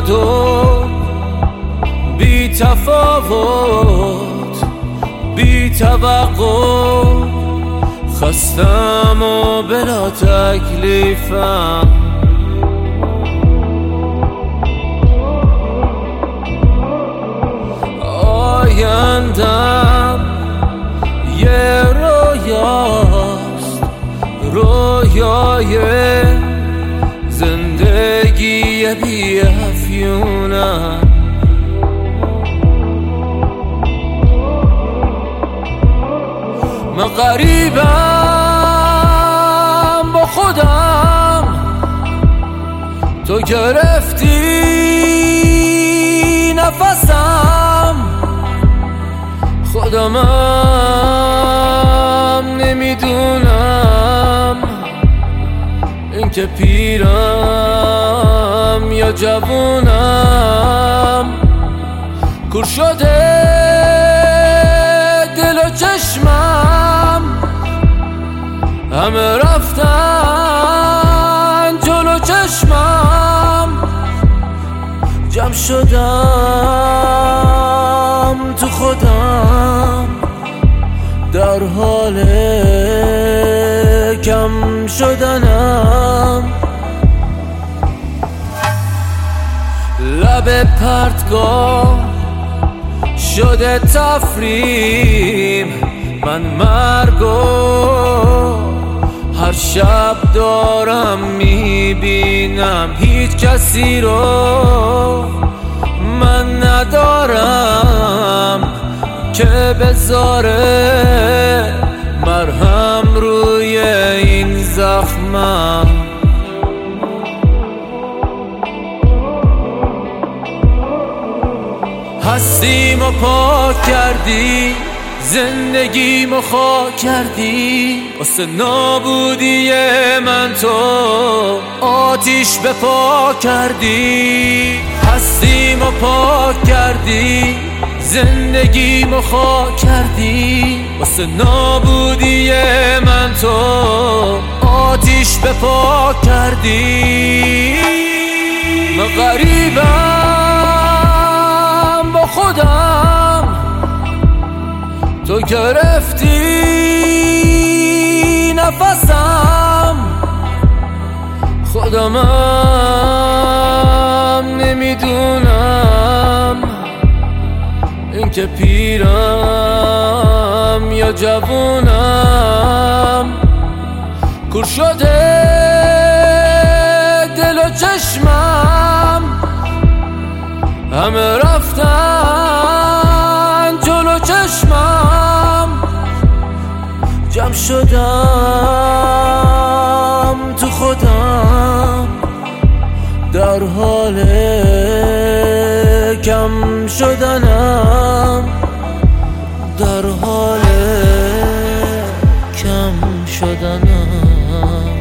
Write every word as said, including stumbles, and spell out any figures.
میاد و بی تفاوت بی توقع خستم و بلا تکلیفم. آیندم یه رویاست، رویای زندگی بی افیونم. من غریبم با خودم، تو گرفتی نفسم. خودمم نمیدونم اینکه پیرم یا جوونم. کور شده دل و چشمم، همه رفتن جلو چشمم. جمع شدم تو خودم، در حال کم شدنم. لب پرتگاه شده تفریم، من مرگو هر شب دارم میبینم. هیچ کسی رو من ندارم که بذاره مرهم روی این زخمم. هستیمو پاک کردی، زندگیمو خاک کردی. واسه نابودی من تو آتیش به پا کردی. هستیمو پاک کردی، زندگیمو خاک کردی. واسه نابودی من تو آتیش به پا کردی. من غریبم با خودم، تو گرفتی نفسم. خودمم نمیدونم اینکه پیرم یا جوونم. کور شده دل و چشمم، همه رفتن جلو چشمم. جمع شدم تو خودم، در حال کم شدنم. در حال کم شدنم.